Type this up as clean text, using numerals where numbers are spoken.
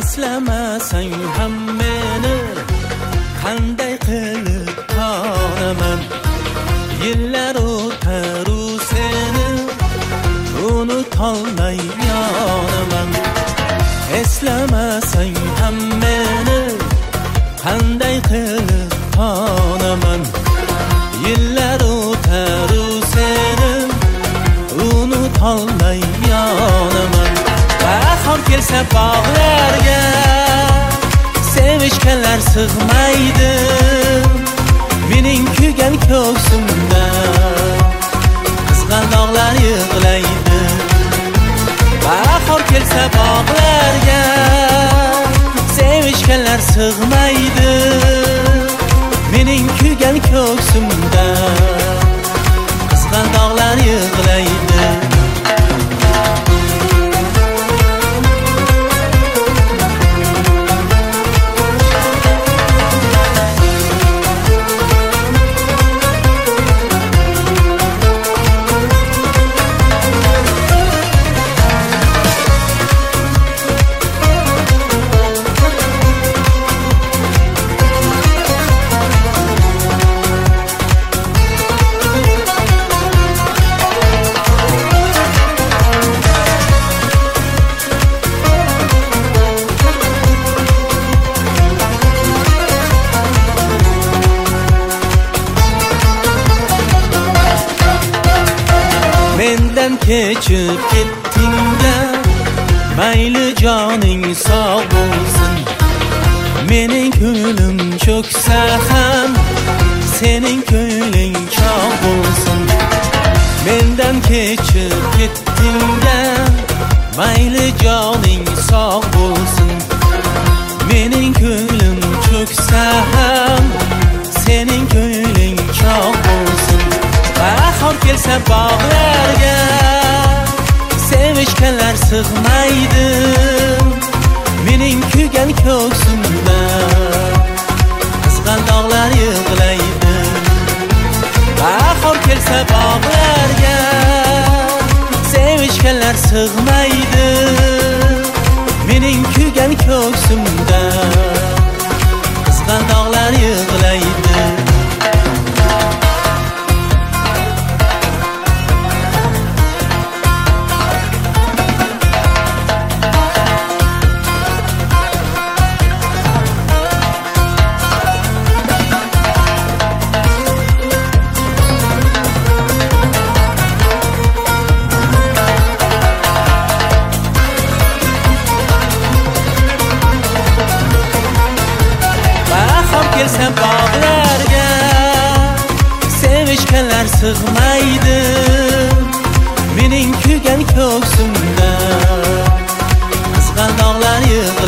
eslamasang ham meni qanday qilib qonaman. Yillar o'taru seni unutolmay yonaman. Eslamasang ham meni qanday qilib qonaman. Yillar o'taru seni unutolmay yonaman. Bahor kelsa bog'larga sevishganlar sig'maydi. Mening kuygan ko'ksimda qizg'aldoqlar yig'laydi. Bahor kelsa bog'larga sevishganlar sig'maydi. Mening kuygan ko'ksimda qizg'aldoqlar yig'laydi. Mendan kechib ketdingda mayli joning sog' bo'lsin. Mening ko'nglim cho'ksa ham sening ko'ngling chog' bo'lsin. Mendan kechib ketdingda mayli joning sog' bo'lsin. Mening ko'nglim cho'ksa ham sening ko'ngling chog' bo'lsin. Bahor kelsa bog'larga sevishganlar sig'maydi. Mening kuygan ko'ksimda qizg'aldoqlar yig'laydi. Bahor kelsa bog'larga sevishganlar sig'maydi. Mening kuygan ko'ksimda qizg'aldoqlar yig'laydi. Kelsa bog'larga sevishganlar sig'maydi. Mening kuygan ko'ksimda qizg'aldoqlar